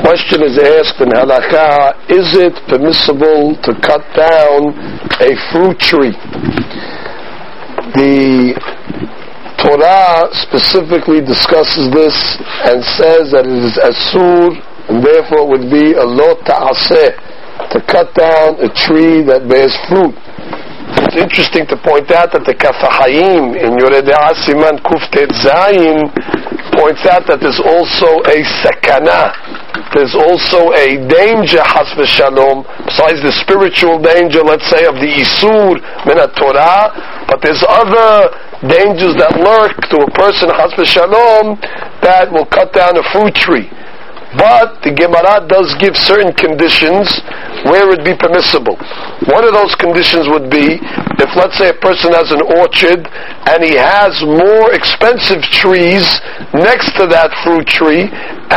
Question is asked in halakha: is it permissible to cut down a fruit tree? The Torah specifically discusses this and says that it is asur, and therefore it would be a lo ta'aseh, to cut down a tree that bears fruit. It's interesting to point out that the Kaf HaChaim in Yoreh De'ah Siman Kuf Tet Zayin points out that there's also a sakana, there's also a danger, has v'shalom, besides the spiritual danger, let's say, of the Isur min Torah, but there's other dangers that lurk to a person, has v'shalom, that will cut down a fruit tree. But the Gemara does give certain conditions where it would be permissible. One of those conditions would be if, let's say, a person has an orchard and he has more expensive trees next to that fruit tree,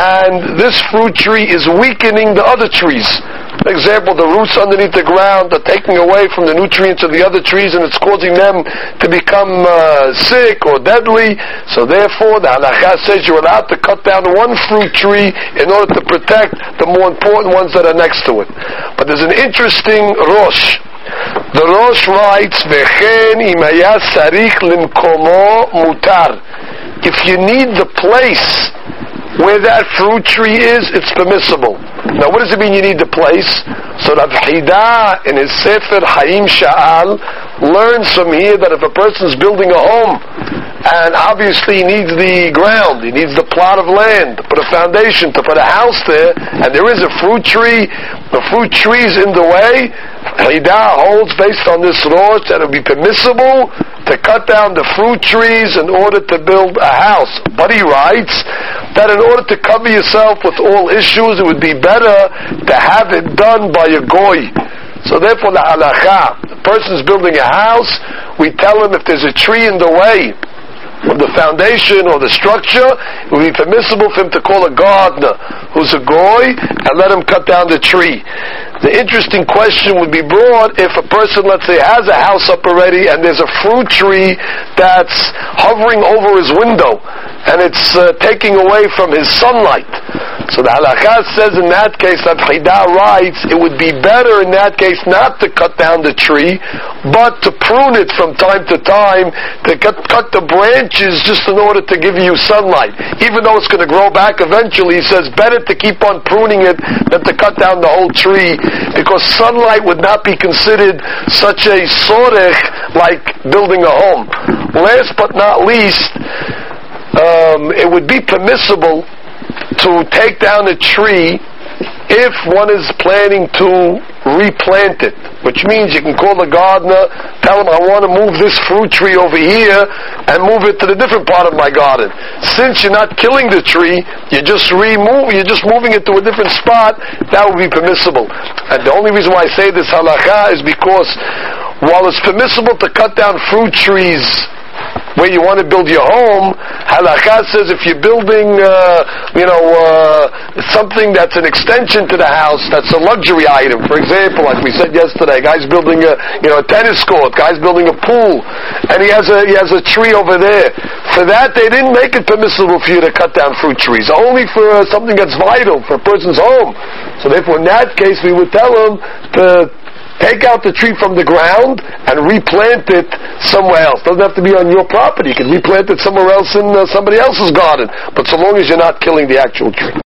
and this fruit tree is weakening the other trees. For example, the roots underneath the ground are taking away from the nutrients of the other trees, and it's causing them to become sick or deadly. So therefore, the halakha says you're allowed to cut down one fruit tree in order to protect the more important ones that are next to it. But there's an interesting Rosh. The Rosh writes, "Vechen im haya sarich limkomo mutar." If you need the place where that fruit tree is, it's permissible. Now, what does it mean you need the place? So Rav Hida in his Sefer Hayim Sha'al learns from here that if a person is building a home, and obviously he needs the ground, he needs the plot of land to put a foundation, to put a house there, and there is a fruit tree, the fruit tree is in the way, Hida holds based on this law that it would be permissible to cut down the fruit trees in order to build a house. But he writes that in order to cover yourself with all issues, it would be better to have it done by a goy. So therefore the halakha, the person is building a house, we tell him if there's a tree in the way of the foundation or the structure, it would be permissible for him to call a gardener who's a goy and let him cut down the tree. The interesting question would be brought if a person, let's say, has a house up already and there's a fruit tree that's hovering over his window and it's taking away from his sunlight. So the halakha says in that case, that Hida writes, it would be better in that case not to cut down the tree, but to prune it from time to time, to cut the branches just in order to give you sunlight. Even though it's going to grow back eventually, he says better to keep on pruning it than to cut down the whole tree, because sunlight would not be considered such a sorech like building a home. Last but not least, it would be permissible to take down a tree if one is planning to replant it, which means you can call the gardener, tell him I want to move this fruit tree over here and move it to the different part of my garden. Since you're not killing the tree, you're just moving it to a different spot, that would be permissible. And the only reason why I say this halakha is because while it's permissible to cut down fruit trees where you want to build your home, halakha says if you're building something that's an extension to the house, that's a luxury item. For example, like we said yesterday, a guy's building a tennis court, guy's building a pool, and he has a tree over there. For that, they didn't make it permissible for you to cut down fruit trees, only for something that's vital for a person's home. So therefore, in that case, we would tell him to take out the tree from the ground and replant it somewhere else. Doesn't have to be on your property. You can replant it somewhere else in somebody else's garden, but so long as you're not killing the actual tree.